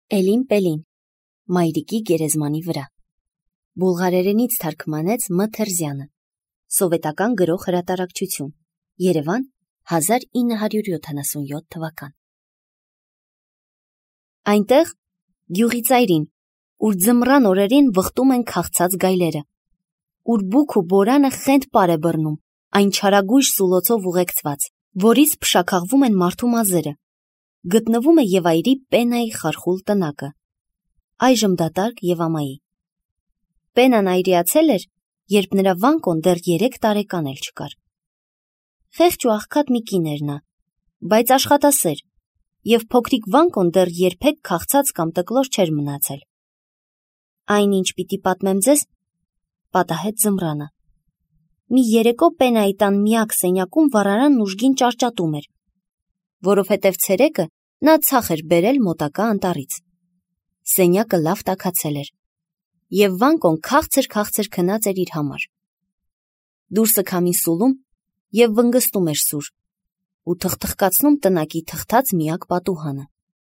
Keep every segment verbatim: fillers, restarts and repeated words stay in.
Էլին Պելին, Մայրիկի գերեզմանի վրա, բուլղարերենից թարգմանեց Մ. Թերզյանը, Սովետական գրող հրատարակչություն, Երևան, հազար ինը հարյուր յոթանասունյոթ թվական։ Այնտեղ, գյուղի ծայրին, ուր ձմռան օրերին վխտում են քաղցած գայլերը, ուր բուք ու բորանը խենթ պար է բռնում, այն չարագույժ սուլոցով ուղեկցված, որից փշաքաղվում են մարդու մազերը, գտնվում է եւ այրի Պենայի խարխուլ տնակը, այժմ դատարկ եւ ամայի։ Պենան այրիացել էր, երբ նրա Վանկոն դեռ երեք տարեկան էլ չկար։ Խեղճ ու աղքատ մի կին էր նա, բայց աշխատասեր, եւ փոքրիկ Վանկոն դեռ երբեք քաղցած կամ տկլոր չէր մնացել։ Այն, ինչ պիտի պատմեմ ձեզ, պատահեց ձմռանը։ Մի երեկո Պենայի տան միակ սենյակում վառարանն ուժգին ճարճատում էր, որովհետև ցերեկը նա ցախ էր բերել մոտակա անտառից։ Սենյակը լավ տաքացել էր, եւ Վանկոն քաղցր-քաղցր քնած էր իր համար։ Դուրսը քամին սուլում եւ վնգստում էր սուր, ու թխթխկացնում տնակի թխթած միակ պատուհանը։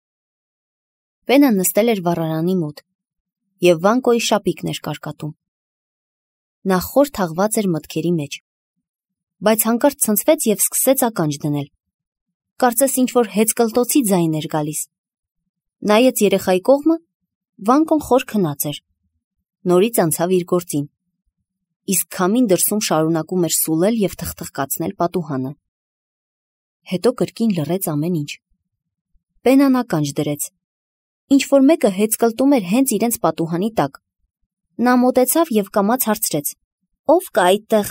Պենան նստել էր վառարանի մոտ, եւ Վանկոյի շապիկն էր կարկատում։ Նա խոր թաղված էր մտքերի մեջ, բայց հանկարծ ցնցվեց եւ սկսեց ականջ դնել։ Կարծես ինչ-որ հեծկլտոցի ձայն էր գալիս։ Նայեց երեխայի կողմը, Վանկոն խոր քնած էր, նորից անցավ իր գործին, իսկ քամին դրսում շարունակում էր սուլել եւ թխթխկացնել պատուհանը։ Հետո կրկին լռեց ամեն ինչ։ Պենան ականջ դրեց։ Ինչ-որ մեկը հեծկլտում էր հենց իրենց պատուհանի տակ։ Նա մոտեցավ եւ կամաց հարցրեց. «Ո՞վ կա այդտեղ»։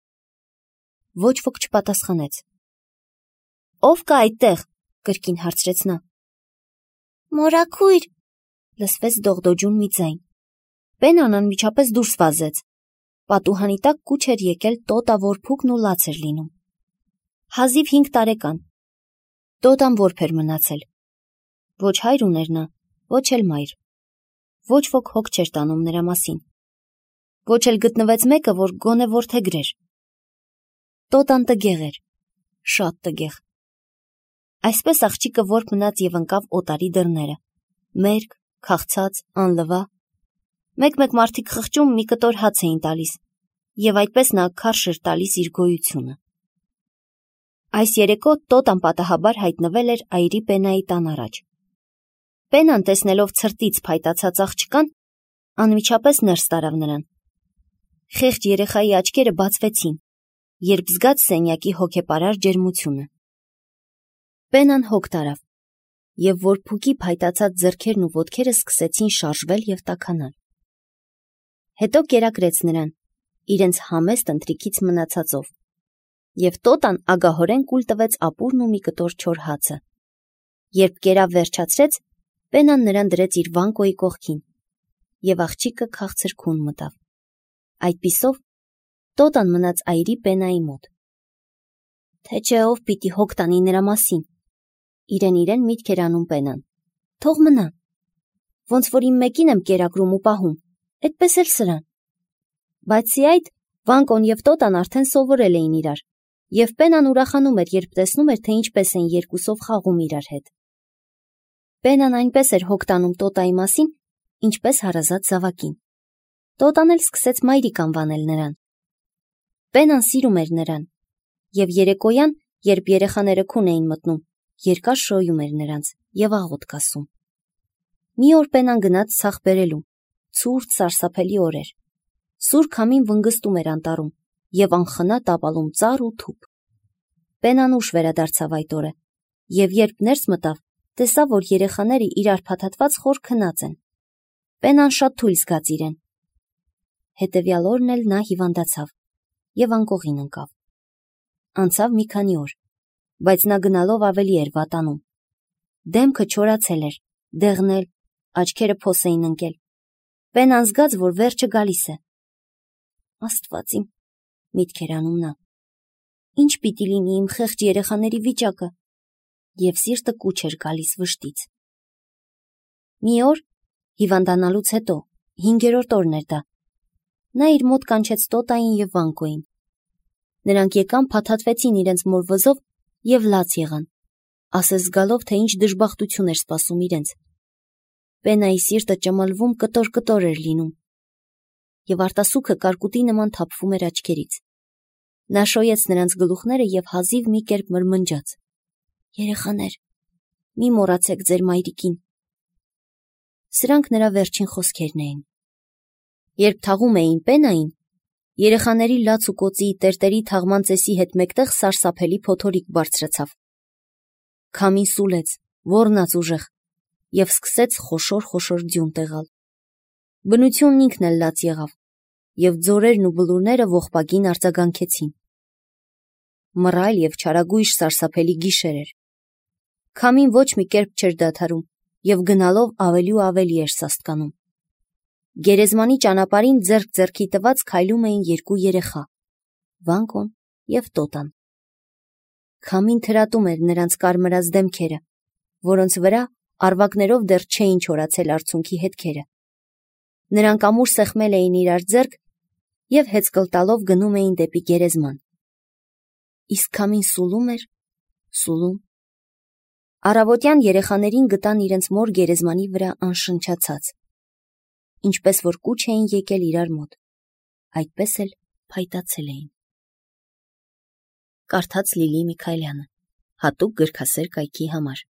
Ոչ ոք չպատասխանեց։ «Ո՞վ կա այդտեղ»։ Կրկին հարցրեց նա։ «Մորաքույր», լսվեց դողդոջուն մի ձայն։ Պենան անմիջապես դուրս վազեց։ Պատուհանի տակ կուչ էր եկել տոտա որփուկն ու լաց էր լինում։ Հազիվ հինգ տարեկան։ Տոտան որբ էր մնացել։ Ոչ հայր ուներ նա, ոչ էլ մայր։ Ոչ ոք հոգ չէր տանում նրա մասին։ Ոչ էլ գտնվեց մեկը, որ գոնե որդեգրեր։ Տոտան տգեղ էր, շատ տգեղ։ Այսպես աղջիկը որբ մնաց եւ ընկավ օտարի դռները, մերկ, քաղցած, անլվա։ Մեկ-մեկ մարդիկ խղճում մի կտոր հաց էին տալիս, եւ այդպես նա քարշ էր տալիս իր գոյությունը։ Այս երեկո Տոտան պատահաբար հայտնվել էր այրի Պենայի տան առաջ։ Պենան, տեսնելով ցրտից փայտացած աղջկան, անմիջապես ներս տարավ նրան։ Խեղճ երեխայի աչքերը բացվեցին, երբ զգաց սենյակի հոգեպարար ջերմությունը։ Պենան հոգ տարավ, եւ որփուկի փայտացած ձեռքերն ու ոտքերը սկսեցին շարժվել եւ տաքանալ։ Հետո կերակրեց նրան, իրենց համեստ ընթրիքից մնացածով, եւ Տոտան ագահորեն կուլ տվեց ապուրն ու մի կտոր չոր հացը։ Երբ կերավ վերջացրեց, Պենան նրան դրեց իր Վանկոյի կողքին, եւ աղջիկը քաղցր քուն մտավ։ Այդպիսով Տոտան մնաց այրի Պենայի մոտ։ Թե չէ ով պիտի հոգ տանի նրա մասին։ Իրեն իրեն միտք էր անում Պենան։ Թող մնա։ Ոնց որ իմ մեկին եմ կերակրում ու պահում, այդպես էլ սրան։ Բացի այդ, Վանկոն եւ Տոտան արդեն սովորել էին իրար, եւ Պենան ուրախանում էր, երբ տեսնում էր, թե ինչպես են երկուսով խաղում իրար հետ։ Պենան այնպես էր հոգ տանում Տոտայի մասին, ինչպես հարազատ զավակին։ Տոտան էլ սկսեց մայրիկ անվանել նրան։ Պենան սիրում էր նրան, եւ երեկոյան, երբ երեխաները քուն էին մտնում, երկար շոյում էր նրանց եւ աղոթք ասում։ Մի օր Պենան գնաց ցախ բերելու, ցուրտ սարսափելի օր էր։ Սուր քամին վնգստում էր անտառում եւ անխնա տապալում ծառ ու թուփ։ Պենան ուշ վերադարձավ այդ օրը, եւ երբ ներս մտավ, տեսավ, որ երեխաները իրար փաթաթված խոր քնած են։ Պենան շատ թույլ զգաց իրեն։ Հետևյալ օրն էլ նա հիվանդացավ եւ անկողին ընկավ։ Անցավ մի քանի օր, բայց նա գնալով ավելի էր վատանում։ Դեմքը չորացել էր, դեղնել, աչքերը փոս էին ընկել։ Պենան զգաց, որ վերջը գալիս է։ Աստված իմ, միտք էր անում նա։ Ինչ պիտի լինի իմ խեղճ երեխաների վիճակը։ Եվ սիրտը կուչ էր գալիս վշտից։ Մի օր, հիվանդանալուց հետո, հինգերորդ օրն էր դա, նա իր մոտ կանչեց Տոտային եւ Վանկոյին։ Նրանք եկան, փաթաթվեցին իրենց մոր վզով եւ լաց եղան, ասես զգալով, թե ինչ դժբախտություն էր սպասում իրենց։ Պենայի սիրտը ճմլվում կտոր-կտոր էր լինում, և արտասուքը կարկուտի նման թափվում էր աչքերից։ Նա շոյեց նրանց գլուխները և հազիվ մի կերպ մրմնջաց. «Երեխաներ, մի մոռացեք ձեր մայրիկին»։ Սրանք նրա վերջին խոսքերն էին։ Երբ թաղում էին Պենային, երեխաների լաց ու կոծի, տերտերի թաղման ծեսի հետ մեկտեղ սարսափելի փոթորիկ բարձրացավ։ Քամին սուլեց, ոռնաց ուժեղ և սկսեց խոշոր-խոշոր ձյուն տեղալ։ Բնությունն ինքն էլ լաց եղավ, և ձորերն ու բլուրները ողբագին արձագանքեցին։ Մռայլ և չարագույժ սարսափելի գիշեր էր։ Քամին ոչ մի կերպ չէր դադարում և գնալով ավելի ու ավելի էր սաստկանում։ Գերեզմանի ճանապարհին ձեռք ձեռքի տված քայլում էին երկու երեխա՝ Վանկոն և Տոտան։ Քամին թրատում էր նրանց կարմրած դեմքերը, որոնց վրա առվակներով դեռ չէին չորացել արցունքի հետքերը։ Նրանք ամուր սեղմել էին իրար ձեռք և հեծկլ տալով գնում էին դեպի գերեզման։ Իսկ քամին սուլում էր, սուլում։ Առավոտյան երեխաներին գտան իրենց մոր գերեզմանի վրա անշնչացած։ Ինչպես որ կուչ էին եկել իրար մոտ, այդպես էլ փայտացել էին։ Կարդաց Լիլի Միքայելյանը, հատուկ գրքասեր կայքի համար։